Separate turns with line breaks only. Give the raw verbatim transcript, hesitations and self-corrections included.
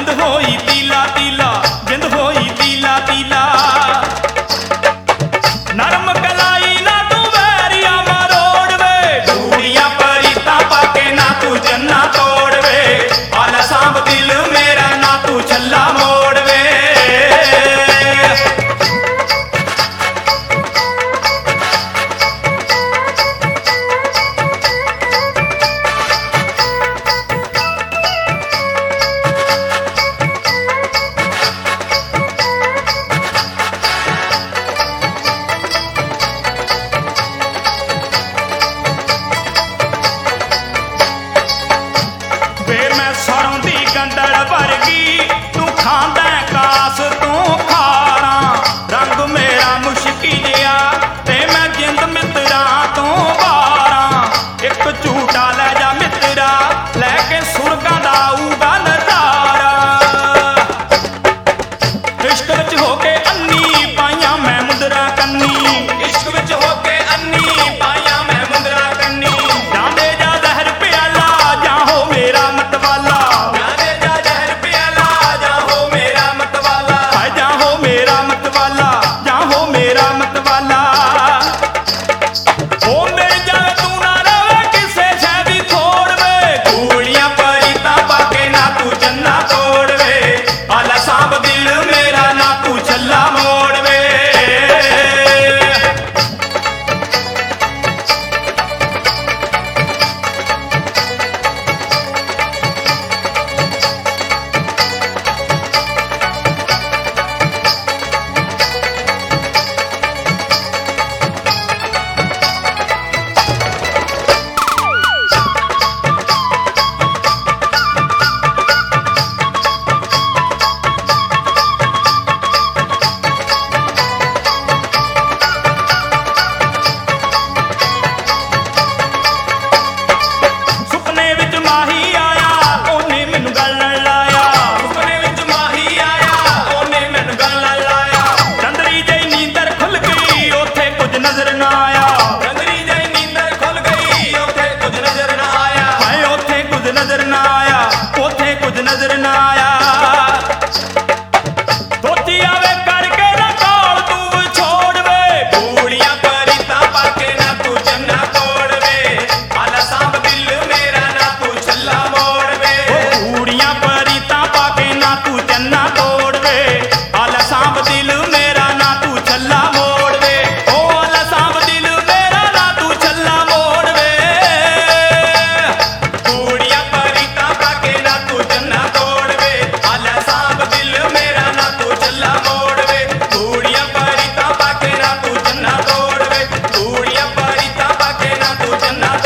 जिंद होई तीला तीला जिंद होई तीला तीला नरम कलाई ना तू वैरिया मरोड़ वे बूढ़िया परीता पाके ना तू जन्ना तोड़ वे आला सांभ दिल मेरा ना तू छल्ला मोड़ वे गंदड़ वर्गी तू खांदा कास तू खारा रंग मेरा मुश्की जिया ते मैं जिंद मित्रा तू बारा एक झूठा लै जा मित्रा लैके सुरगां दा आऊगा नजारा इश्क विच होके अन्नी पाइयां मैं मुंदरा कन्नी इश्क विच होके अन्नी पाइयां मैं मुंदरा कन्नी जांदे जा जहर प्याला जा हो मेरा मतवाला नजर ना आया धोती आवे करके ना कॉल तू छोड़ वे बूढ़िया परीता पाके ना तू जन्ना तोड़ वे आला सांभ दिल मेरा ना तू छल्ला मोड़ वे बूढ़िया परीता पाके ना तू जन्ना तोड़ वे आला सांभ दिल मेरा ना तू छल्ला मोड़ वे ओ आला सांभ दिल मेरा ना तू छल्ला मोड़ वे बूढ़िया परीता पाके ना तू जन्ना ना तू जन्ना